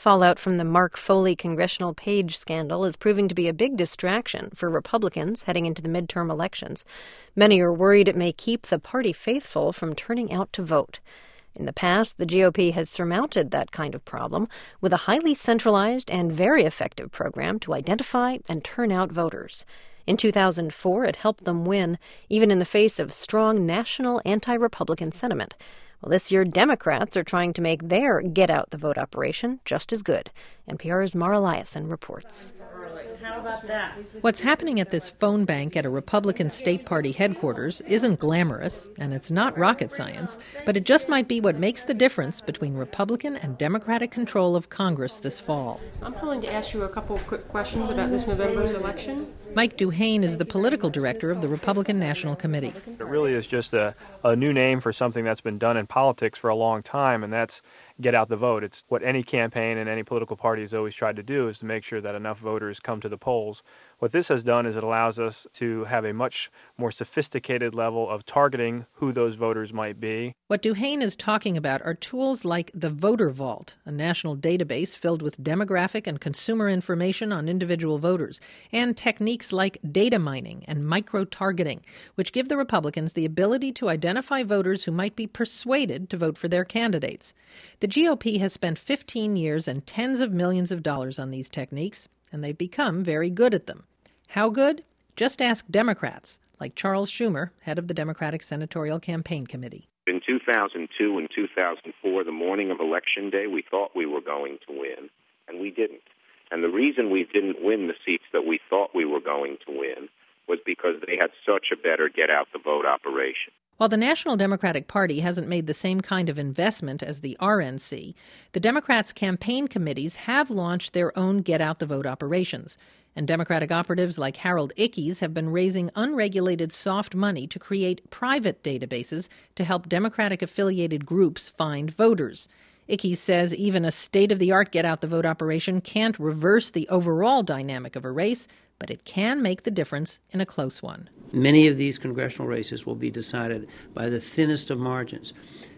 Fallout from the Mark Foley congressional page scandal is proving to be a big distraction for Republicans heading into the midterm elections. Many are worried it may keep the party faithful from turning out to vote. In the past, the GOP has surmounted that kind of problem with a highly centralized and very effective program to identify and turn out voters. In 2004, it helped them win, even in the face of strong national anti-Republican sentiment. Well, this year, Democrats are trying to make their get-out-the-vote operation just as good. NPR's Mara Liasson reports. How about that? What's happening at this phone bank at a Republican state party headquarters isn't glamorous, and it's not rocket science, but it just might be what makes the difference between Republican and Democratic control of Congress this fall. I'm calling to ask you a couple of quick questions about this November's election. Mike Duhane is the political director of the Republican National Committee. It really is just a new name for something that's been done in politics for a long time, and that's get out the vote. It's what any campaign and any political party has always tried to do, is to make sure that enough voters come to the polls. What this has done is it allows us to have a much more sophisticated level of targeting who those voters might be. What Duhane is talking about are tools like the Voter Vault, a national database filled with demographic and consumer information on individual voters, and techniques like data mining and micro-targeting, which give the Republicans the ability to identify voters who might be persuaded to vote for their candidates. The GOP has spent 15 years and tens of millions of dollars on these techniques, and they've become very good at them. How good? Just ask Democrats, like Charles Schumer, head of the Democratic Senatorial Campaign Committee. In 2002 and 2004, the morning of Election Day, we thought we were going to win, and we didn't. And the reason we didn't win the seats that we thought we were going to win was because they had such a better get-out-the-vote operation. While the National Democratic Party hasn't made the same kind of investment as the RNC, the Democrats' campaign committees have launched their own get-out-the-vote operations. And Democratic operatives like Harold Ickes have been raising unregulated soft money to create private databases to help Democratic-affiliated groups find voters. Ickes says even a state-of-the-art get-out-the-vote operation can't reverse the overall dynamic of a race, but it can make the difference in a close one. Many of these congressional races will be decided by the thinnest of margins.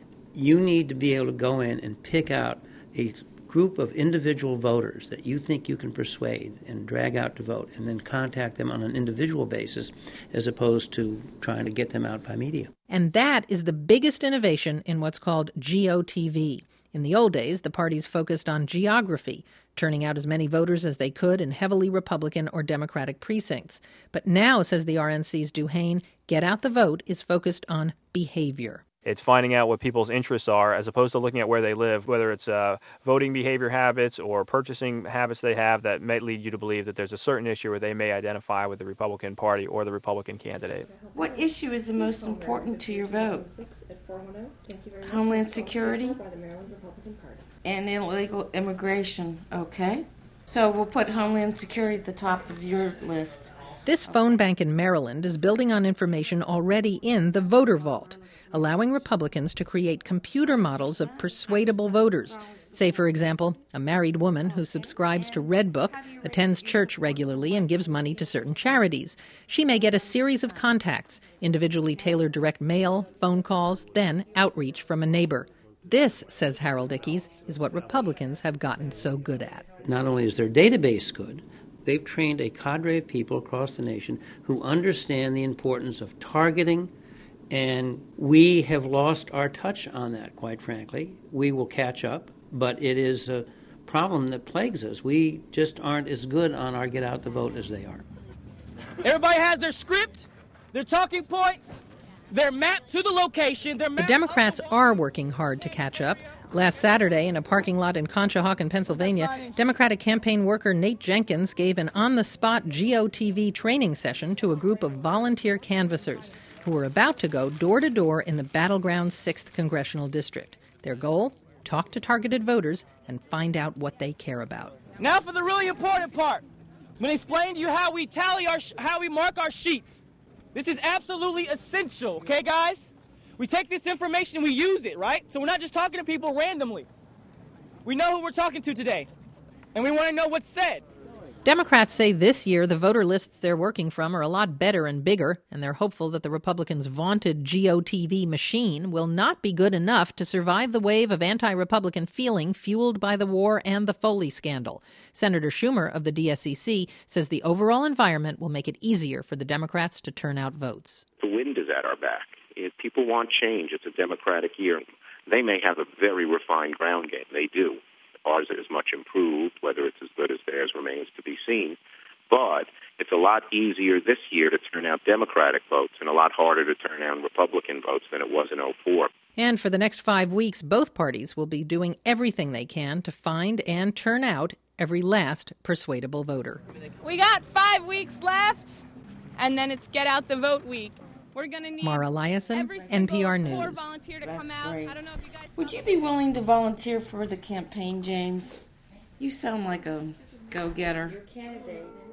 You need to be able to go in and pick out a group of individual voters that you think you can persuade and drag out to vote, and then contact them on an individual basis as opposed to trying to get them out by media. And that is the biggest innovation in what's called GOTV. In the old days, the parties focused on geography, turning out as many voters as they could in heavily Republican or Democratic precincts. But now, says the RNC's Duhane, Get Out the Vote is focused on behavior. It's finding out what people's interests are as opposed to looking at where they live, whether it's voting behavior habits or purchasing habits they have that may lead you to believe that there's a certain issue where they may identify with the Republican Party or the Republican candidate. What issue is the most important to your vote? Homeland Security and illegal immigration, okay? So we'll put Homeland Security at the top of your list. This phone bank in Maryland is building on information already in the Voter Vault, allowing Republicans to create computer models of persuadable voters. Say, for example, a married woman who subscribes to Redbook, attends church regularly, and gives money to certain charities. She may get a series of contacts, individually tailored direct mail, phone calls, then outreach from a neighbor. This, says Harold Ickes, is what Republicans have gotten so good at. Not only is their database good, they've trained a cadre of people across the nation who understand the importance of targeting, and we have lost our touch on that, quite frankly. We will catch up, but it is a problem that plagues us. We just aren't as good on our get out the vote as they are. Everybody has their script, their talking points, their map to the location. The Democrats are working hard to catch up. Last Saturday, in a parking lot in Conshohocken, Pennsylvania, Democratic campaign worker Nate Jenkins gave an on-the-spot GOTV training session to a group of volunteer canvassers who were about to go door-to-door in the battleground 6th Congressional District. Their goal? Talk to targeted voters and find out what they care about. Now for the really important part. I'm going to explain to you how we mark our sheets. This is absolutely essential, okay, guys? We take this information and we use it, right? So we're not just talking to people randomly. We know who we're talking to today, and we want to know what's said. Democrats say this year the voter lists they're working from are a lot better and bigger, and they're hopeful that the Republicans' vaunted GOTV machine will not be good enough to survive the wave of anti-Republican feeling fueled by the war and the Foley scandal. Senator Schumer of the DSCC says the overall environment will make it easier for the Democrats to turn out votes. The wind is at our back. If people want change, it's a Democratic year. They may have a very refined ground game. They do. Ours is much improved. Whether it's as good as theirs remains to be seen. But it's a lot easier this year to turn out Democratic votes and a lot harder to turn out Republican votes than it was in 2004. And for the next 5 weeks, both parties will be doing everything they can to find and turn out every last persuadable voter. We got 5 weeks left, and then it's Get Out the Vote week. We're going to need Mara Eliason, every single NPR core News. volunteer to That's come out. great. I don't know if you guys Would you be willing to volunteer for the campaign, James? You sound like a go-getter. Your candidate